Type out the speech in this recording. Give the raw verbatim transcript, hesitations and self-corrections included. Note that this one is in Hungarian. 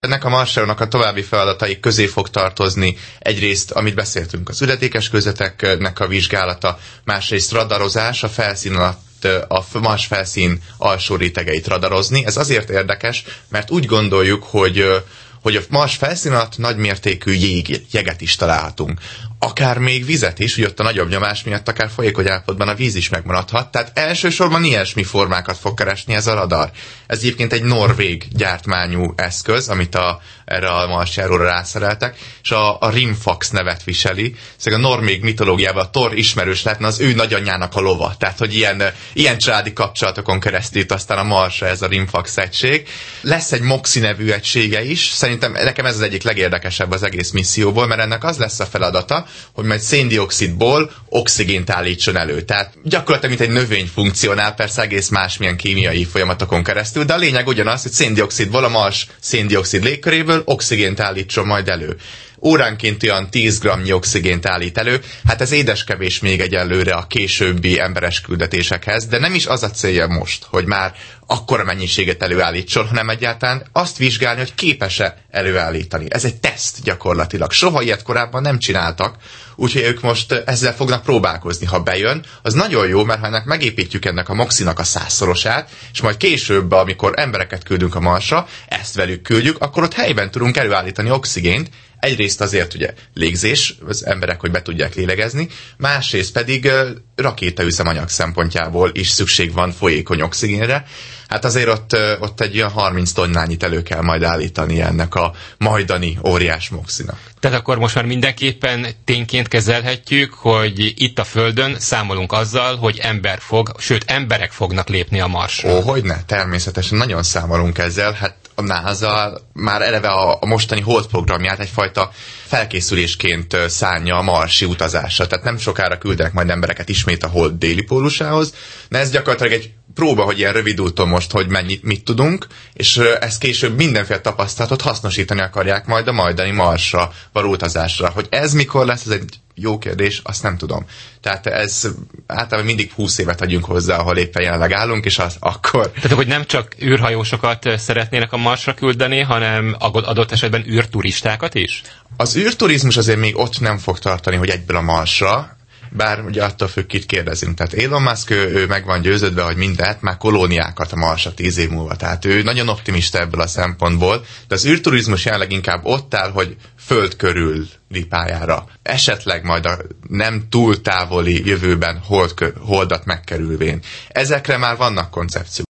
ennek a Marsnak a további feladatai közé fog tartozni egyrészt, amit beszéltünk, az üledékes kőzeteknek a vizsgálata, másrészt radarozás, a felszín alatt a Mars felszín alsó rétegeit radarozni. Ez azért érdekes, mert úgy gondoljuk, hogy, hogy a Mars felszín alatt nagymértékű jég, jeget is találhatunk. Akár még vizet is, hogy ott a nagyobb nyomás miatt akár folyékony állapotban a víz is megmaradhat. Tehát elsősorban ilyesmi formákat fog keresni ez a radar. Ez egyébként egy norvég gyártmányú eszköz, amit a, erre a marsjáróra rászereltek, és a, a Rimfax nevet viseli. Szóval a norvég mitológiában a Thor ismerős lehetne az ő nagyanyjának a lova. Tehát, hogy ilyen, ilyen családi kapcsolatokon keresztül itt aztán a Marsra ez a Rimfax egység. Lesz egy MOXIE nevű egysége is. Szerintem nekem ez az egyik legérdekesebb az egész misszióból, mert ennek az lesz a feladata, hogy majd széndioxidból oxigént állítson elő. Tehát gyakorlatilag mint egy növény funkcionál, persze egész másmilyen kémiai folyamatokon keresztül, de a lényeg ugyanaz, hogy széndioxidból, a Mars széndioxid légköréből oxigént állítson majd elő. Óránként olyan tíz grammnyi oxigént állít elő, hát ez édeskevés még egyelőre a későbbi emberes küldetésekhez, de nem is az a célja most, hogy már akkora mennyiséget előállítson, hanem egyáltalán azt vizsgálni, hogy képes-e előállítani. Ez egy teszt gyakorlatilag. Soha ilyet korábban nem csináltak, úgyhogy ők most ezzel fognak próbálkozni. Ha bejön, az nagyon jó, mert ha ennek megépítjük ennek a MOXIE-nak a százszorosát, és majd később, amikor embereket küldünk a Marsra, ezt velük küldjük, akkor ott helyben tudunk előállítani oxigént. Egyrészt azért ugye légzés, az emberek, hogy be tudják lélegezni, másrészt pedig uh, rakétaüzemanyag szempontjából is szükség van folyékony oxigénre. Hát azért ott, uh, ott egy olyan harminc tonnányit elő kell majd állítani ennek a majdani óriás MOXIE-nak. Tehát akkor most már mindenképpen tényként kezelhetjük, hogy itt a Földön számolunk azzal, hogy ember fog, sőt emberek fognak lépni a Marsra. Ó, hogyne, természetesen nagyon számolunk ezzel. Hát a NASA már eleve a, a mostani Hold programját egyfajta felkészülésként szánja a marsi utazásra. Tehát nem sokára küldenek majd embereket ismét a Hold déli pólusához, de ez gyakorlatilag egy próba, hogy ilyen rövid úton most, hogy mennyit, mit tudunk, és ezt később mindenféle tapasztalatot hasznosítani akarják majd a majdani Marsra való utazásra. Hogy ez mikor lesz, ez egy jó kérdés, azt nem tudom. Tehát ez általában mindig húsz évet adjunk hozzá, ahol éppen jelenleg állunk, és az akkor... Tehát, hogy nem csak űrhajósokat szeretnének a Marsra küldeni, hanem adott esetben űrturistákat is? Az űrturizmus azért még ott nem fog tartani, hogy egyből a Marsra, bár ugye attól függ, kit kérdezünk. Tehát Elon Musk, ő, ő meg van győződve, hogy mindent, már kolóniákat a Marsra tíz év múlva. Tehát ő nagyon optimista ebből a szempontból, de az űrturizmus jelenleg inkább ott áll, hogy föld körüli pályára. Esetleg majd a nem túl távoli jövőben hold, holdat megkerülvén. Ezekre már vannak koncepciók.